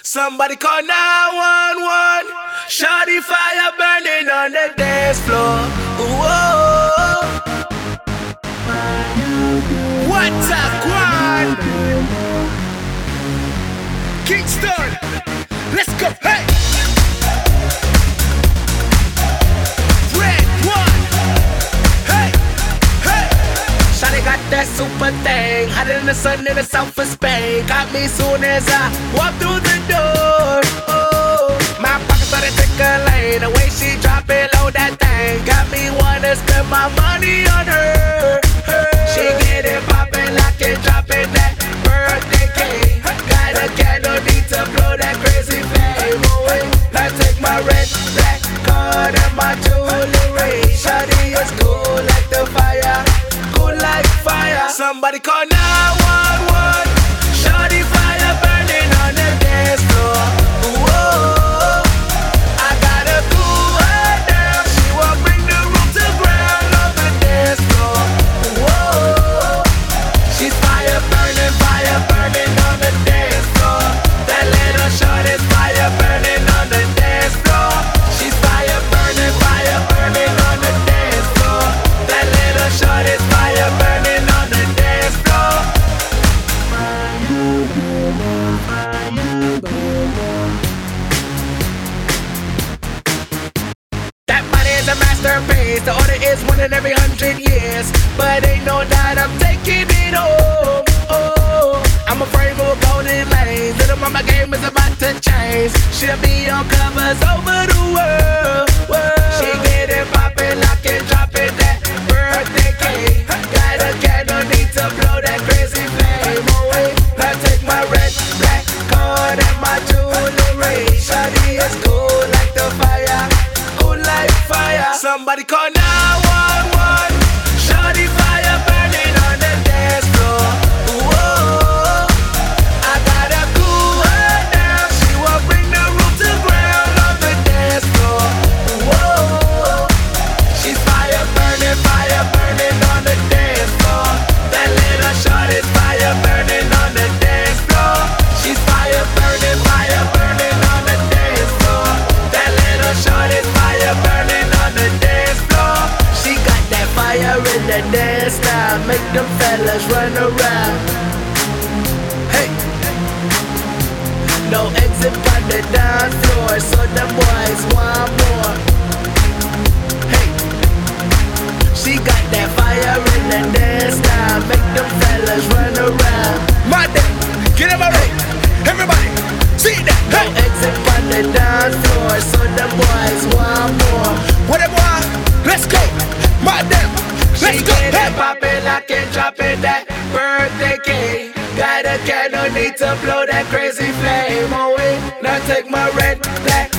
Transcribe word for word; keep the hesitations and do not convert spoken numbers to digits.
Somebody call nine one one. Shawty fire burning on the dance floor. Ooh, oh. What's up, Quan? Kingston, let's go, hey! Red one, hey, hey! Shawty got that super thing, hotter than the sun in the south of Spain. Got me soon as I walk through the door. Oh, my pocket started tickling, the way she drop it low, that thing got me wanna spend my money on her. her. She get it poppin', lock it, drop it, that birthday cake. Got a candle, need to blow that crazy flame away. I take my red, black card and my jewelry. Shawty is cool like the fire, cool like fire. Somebody call nine one one. Shawty fire burning on the dance floor. Ooh, oh, I gotta cool her down. She won't bring the room to ground on the dance floor. Ooh, oh, she's fire burning, fire burning on the dance floor. That little short is fire burning on the dance floor. She's fire burning, fire burning on the dance floor. That little short is fire burning on the dance floor. That body is a masterpiece. The order is one in every hundred years, but ain't no doubt I'm taking it home. Oh, I'm afraid of golden lanes. Little mama game is about to change. She'll be on covers over the world. world. She get it poppin', lock it, drop it, that birthday cake. Got a candle, need to blow that crazy flame away. I take my red, black card and my jewelry. Shawty is cool like the fire, cool like fire. Somebody call nine one one. Shawty fire burning on the dance floor. Ooh, oh, I gotta cool her down. She won't bring the room to ground on the dance floor. Ooh, oh, she's fire burning, fire burning on the dance floor. That little short is fire burning on the dance floor. She's fire burning, fire burning on the dance floor. That little short is fire burning on the dance floor. She got that fire in the dance style, make them fellas run around. Hey, no exit on the dance floor, so the boys want more. Hey, she got that fire in the dance style, make them fellas run around. My day, get in my way, everybody, see that. Hey, no exit on the dance floor, so the boys want more. What it want? Let's go, my damn, let's she go. She get hey. It poppin', lock it, drop it, that birthday cake. Got a candle, need to blow that crazy flame away. Now take my red, black